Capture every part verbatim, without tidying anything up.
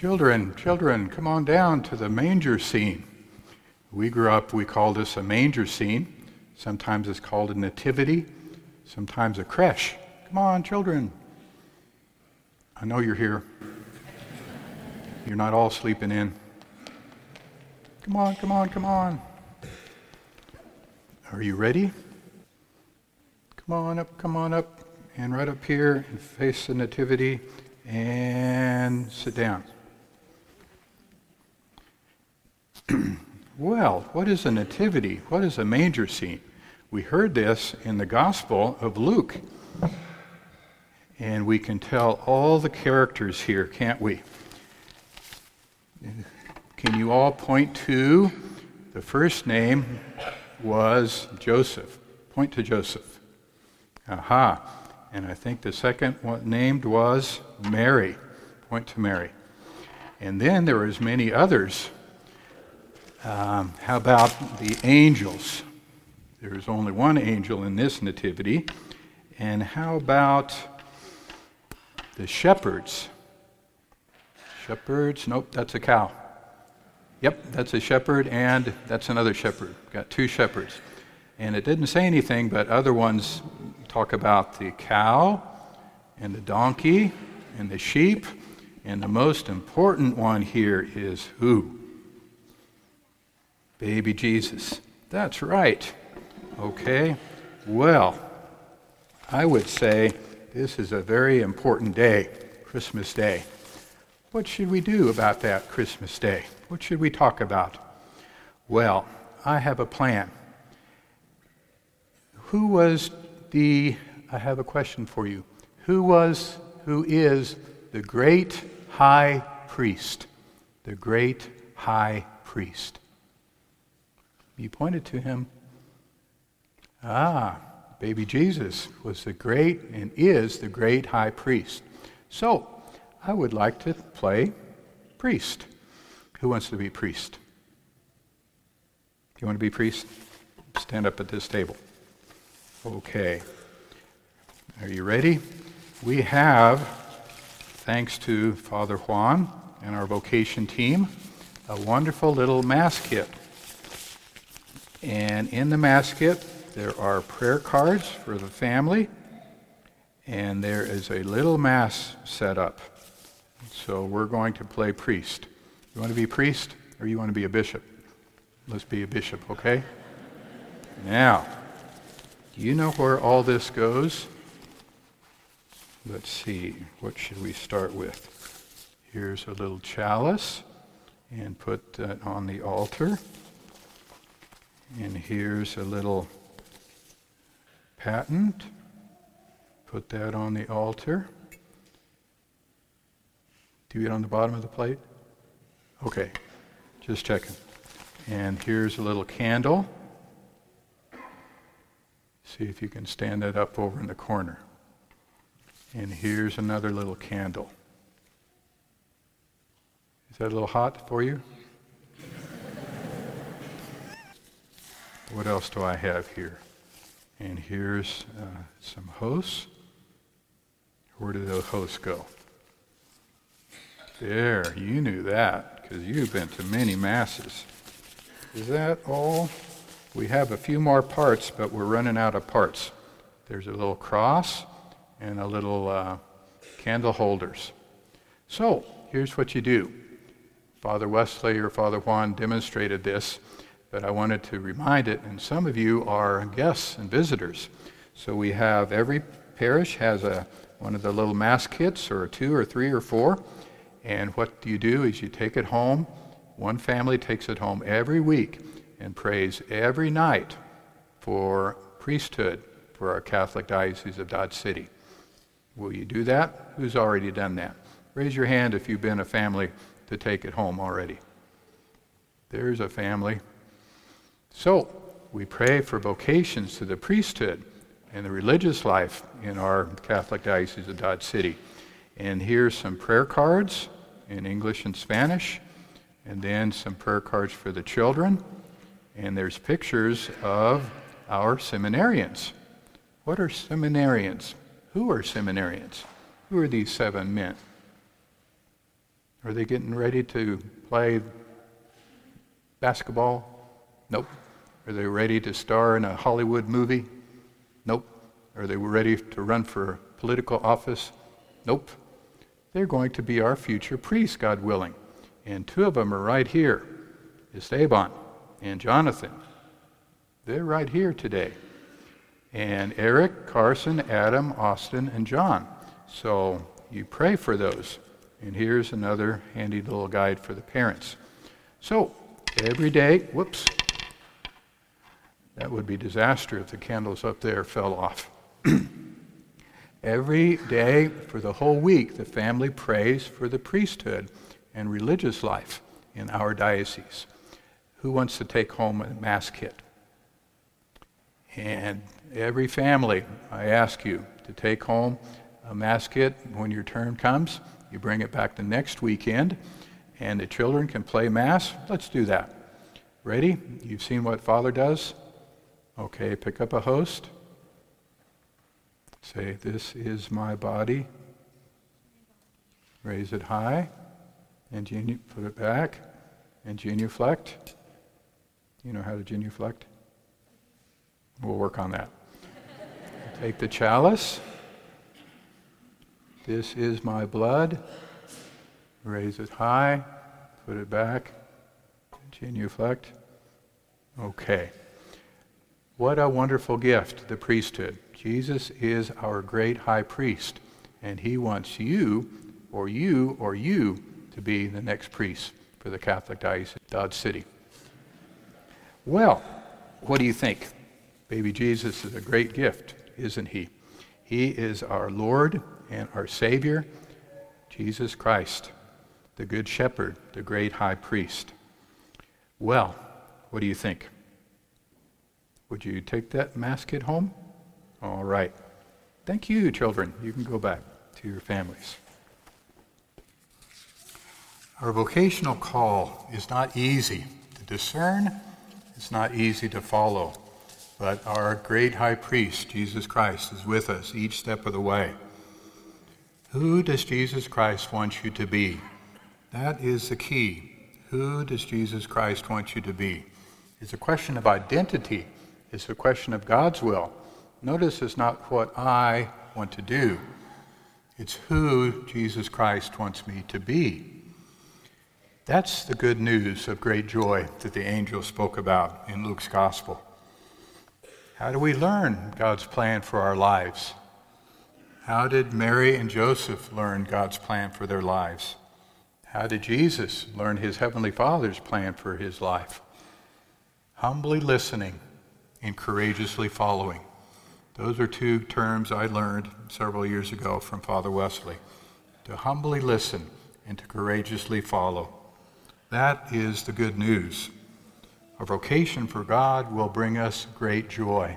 Children, children, come on down to the manger scene. We grew up, we called this a manger scene. Sometimes it's called a nativity, sometimes a creche. Come on, children. I know you're here. You're not all sleeping in. Come on, come on, come on. Are you ready? Come on up, come on up. And right up here and face the nativity and sit down. Well, what is a nativity? What is a manger scene? We heard this in the Gospel of Luke. And we can tell all the characters here, can't we? Can you all point to the first name was Joseph? Point to Joseph. Aha. And I think the second one named was Mary. Point to Mary. And then there was many others. Um, how about the angels? There's only one angel in this nativity. And how about the shepherds? Shepherds? Nope, that's a cow. Yep, that's a shepherd, and that's another shepherd. Got two shepherds. And it didn't say anything, but other ones talk about the cow and the donkey and the sheep. And the most important one here is who? Baby Jesus. That's right. Okay. Well, I would say this is a very important day, Christmas Day. What should we do about that Christmas Day? What should we talk about? Well, I have a plan. Who was the, I have a question for you. Who was, who is the great high priest? The great high priest. You pointed to him. Ah, baby Jesus was the great and is the great high priest. So, I would like to play priest. Who wants to be priest? You want to be priest? Stand up at this table. Okay. Are you ready? We have, thanks to Father Juan and our vocation team, a wonderful little mass kit. And in the mass kit, there are prayer cards for the family, and there is a little mass set up. So we're going to play priest. You want to be priest, or you want to be a bishop? Let's be a bishop, okay? Now, do you know where all this goes? Let's see, what should we start with? Here's a little chalice, and put that on the altar. And here's a little patent. Put that on the altar. Do you get on the bottom of the plate? Okay, just checking. And here's a little candle. See if you can stand that up over in the corner. And here's another little candle. Is that a little hot for you? What else do I have here? And here's uh, some hosts. Where did those hosts go? There, you knew that, because you've been to many masses. Is that all? We have a few more parts, but we're running out of parts. There's a little cross and a little uh, candle holders. So, here's what you do. Father Wesley or Father Juan demonstrated this, but I wanted to remind it, and some of you are guests and visitors. So we have, every parish has a one of the little mass kits, or two or three or four, and what you do is you take it home. One family takes it home every week and prays every night for priesthood for our Catholic Diocese of Dodge City. Will you do that? Who's already done that? Raise your hand if you've been a family to take it home already. There's a family. So, we pray for vocations to the priesthood and the religious life in our Catholic Diocese of Dodge City. And here's some prayer cards in English and Spanish, and then some prayer cards for the children. And there's pictures of our seminarians. What are seminarians? Who are seminarians? Who are these seven men? Are they getting ready to play basketball? Nope. Are they ready to star in a Hollywood movie? Nope. Are they ready to run for political office? Nope. They're going to be our future priests, God willing. And two of them are right here, Esteban and Jonathan. They're right here today. And Eric, Carson, Adam, Austin, and John. So you pray for those. And here's another handy little guide for the parents. So every day, whoops, that would be disaster if the candles up there fell off. Every day for the whole week, the family prays for the priesthood and religious life in our diocese. Who wants to take home a Mass kit? And every family, I ask you to take home a Mass kit when your turn comes. You bring it back the next weekend, and the children can play Mass. Let's do that. Ready? You've seen what Father does? Okay, pick up a host. Say, this is my body. Raise it high, and genu- put it back, and genuflect. You know how to genuflect? We'll work on that. Take the chalice. This is my blood. Raise it high, put it back, genuflect. Okay. What a wonderful gift, the priesthood. Jesus is our great high priest, and he wants you, or you, or you, to be the next priest for the Catholic Diocese of Dodge City. Well, what do you think? Baby Jesus is a great gift, isn't he? He is our Lord and our Savior, Jesus Christ, the Good Shepherd, the great high priest. Well, what do you think? Would you take that Mass kit home? All right. Thank you, children. You can go back to your families. Our vocational call is not easy to discern. It's not easy to follow. But our great high priest, Jesus Christ, is with us each step of the way. Who does Jesus Christ want you to be? That is the key. Who does Jesus Christ want you to be? It's a question of identity. It's a question of God's will. Notice it's not what I want to do. It's who Jesus Christ wants me to be. That's the good news of great joy that the angel spoke about in Luke's gospel. How do we learn God's plan for our lives? How did Mary and Joseph learn God's plan for their lives? How did Jesus learn his Heavenly Father's plan for his life? Humbly listening and courageously following. Those are two terms I learned several years ago from Father Wesley. To humbly listen and to courageously follow. That is the good news. Our vocation for God will bring us great joy.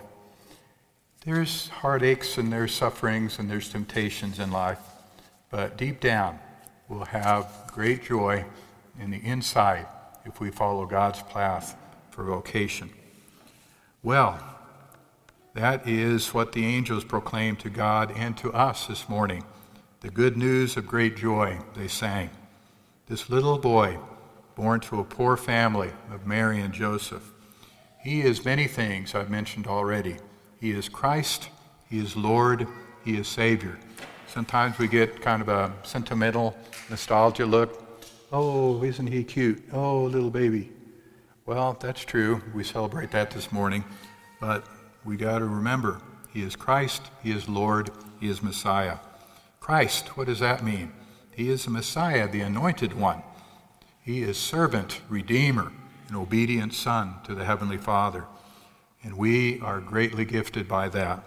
There's heartaches and there's sufferings and there's temptations in life, but deep down we'll have great joy in the inside if we follow God's path for vocation. Well, that is what the angels proclaimed to God and to us this morning. The good news of great joy, they sang. This little boy, born to a poor family of Mary and Joseph, he is many things I've mentioned already. He is Christ, he is Lord, he is Savior. Sometimes we get kind of a sentimental nostalgia look. Oh, isn't he cute? Oh, little baby. Well, that's true. We celebrate that this morning. But we got to remember, he is Christ, he is Lord, he is Messiah. Christ, what does that mean? He is the Messiah, the anointed one. He is servant, redeemer, and obedient son to the Heavenly Father. And we are greatly gifted by that.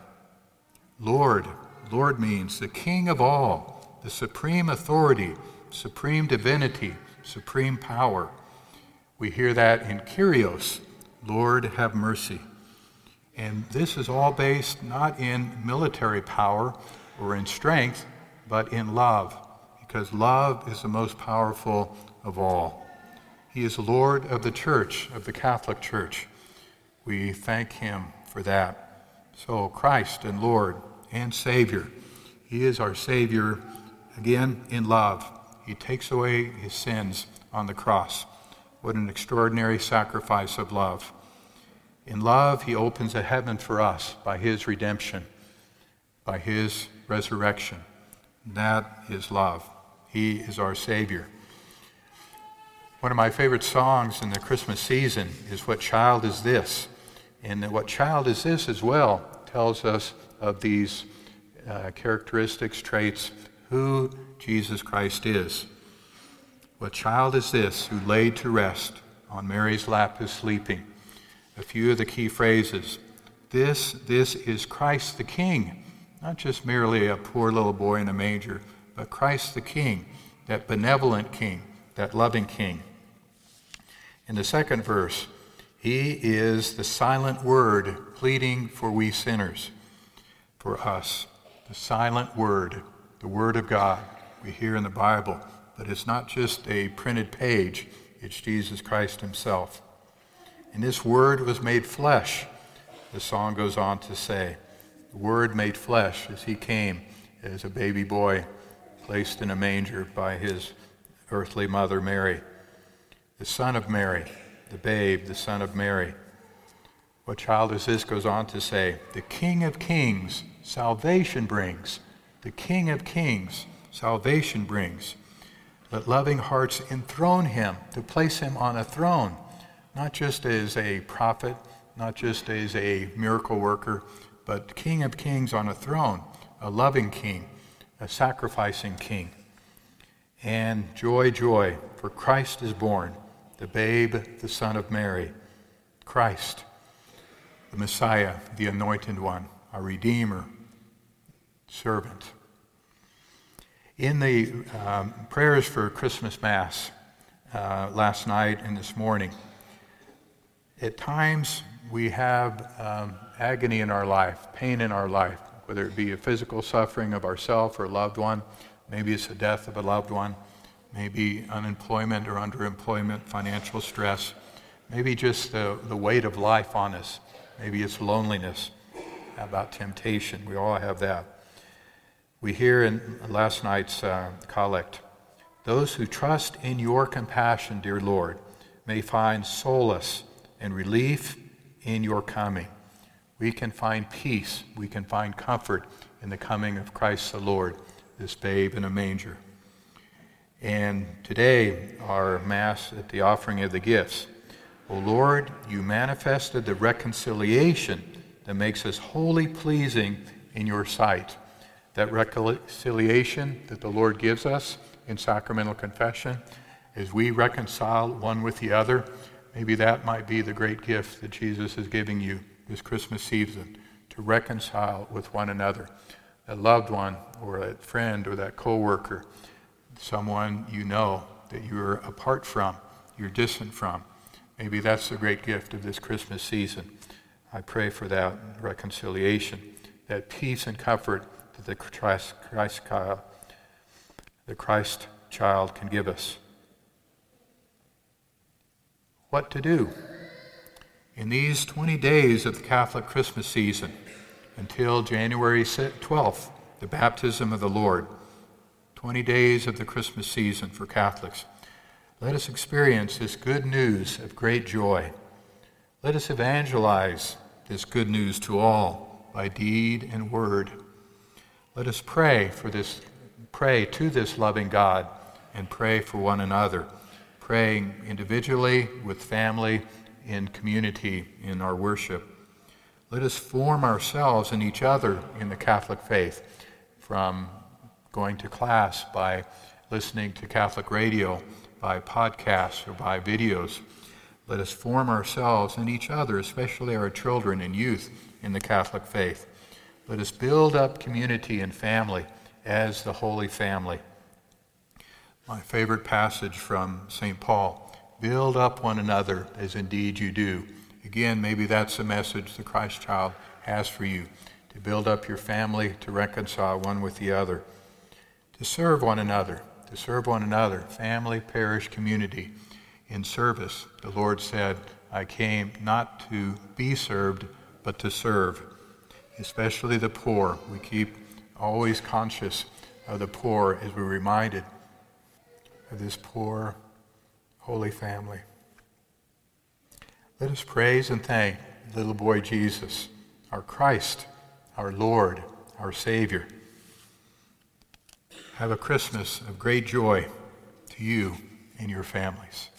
Lord, Lord means the King of all, the supreme authority, supreme divinity, supreme power. We hear that in Kyrios, Lord have mercy. And this is all based not in military power or in strength, but in love, because love is the most powerful of all. He is Lord of the Church, of the Catholic Church. We thank him for that. So Christ and Lord and Savior. He is our Savior, again, in love. He takes away his sins on the cross. What an extraordinary sacrifice of love. In love, he opens a heaven for us by his redemption, by his resurrection. That is love. He is our Savior. One of my favorite songs in the Christmas season is What Child Is This? And What Child Is This as well tells us of these uh, characteristics, traits, who Jesus Christ is. What child is this who laid to rest on Mary's lap is sleeping? A few of the key phrases. This, this is Christ the King, not just merely a poor little boy in a manger, but Christ the King, that benevolent King, that loving King. In the second verse, he is the silent word pleading for we sinners, for us. The silent word, the word of God we hear in the Bible, but it's not just a printed page, it's Jesus Christ himself. And this word was made flesh, the song goes on to say. The word made flesh as he came as a baby boy placed in a manger by his earthly mother Mary. The Son of Mary, the babe, the Son of Mary. What child is this goes on to say, the King of Kings, salvation brings. The King of Kings, salvation brings. Let loving hearts enthrone him, to place him on a throne, not just as a prophet, not just as a miracle worker, but King of Kings on a throne, a loving King, a sacrificing King. And joy, joy, for Christ is born, the babe, the Son of Mary, Christ, the Messiah, the Anointed One, our Redeemer, servant. In the um, prayers for Christmas Mass uh, last night and this morning, at times we have um, agony in our life, pain in our life, whether it be a physical suffering of ourself or loved one, maybe it's the death of a loved one, maybe unemployment or underemployment, financial stress, maybe just the, the weight of life on us, maybe it's loneliness. How about temptation? We all have that. We hear in last night's uh, collect, those who trust in your compassion, dear Lord, may find solace and relief in your coming. We can find peace, we can find comfort in the coming of Christ the Lord, this babe in a manger. And today, our Mass at the offering of the gifts. O Lord, you manifested the reconciliation that makes us wholly pleasing in your sight. That reconciliation that the Lord gives us in sacramental confession, as we reconcile one with the other, maybe that might be the great gift that Jesus is giving you this Christmas season, to reconcile with one another. That loved one or that friend or that co-worker, someone you know that you're apart from, you're distant from. Maybe that's the great gift of this Christmas season. I pray for that reconciliation, that peace and comfort that the Christ, Christ, the Christ child can give us. What to do? In these twenty days of the Catholic Christmas season, until January twelfth, the baptism of the Lord, twenty days of the Christmas season for Catholics, let us experience this good news of great joy. Let us evangelize this good news to all by deed and word. Let us pray for this, pray to this loving God and pray for one another, praying individually, with family, in community, in our worship. Let us form ourselves and each other in the Catholic faith, from going to class, by listening to Catholic radio, by podcasts, or by videos. Let us form ourselves and each other, especially our children and youth, in the Catholic faith. Let us build up community and family as the Holy Family. My favorite passage from Saint Paul, build up one another as indeed you do. Again, maybe that's the message the Christ child has for you, to build up your family, to reconcile one with the other, to serve one another, to serve one another, family, parish, community, in service. The Lord said, I came not to be served, but to serve, especially the poor. We keep always conscious of the poor as we're reminded of this poor, holy family. Let us praise and thank little boy Jesus, our Christ, our Lord, our Savior. Have a Christmas of great joy to you and your families.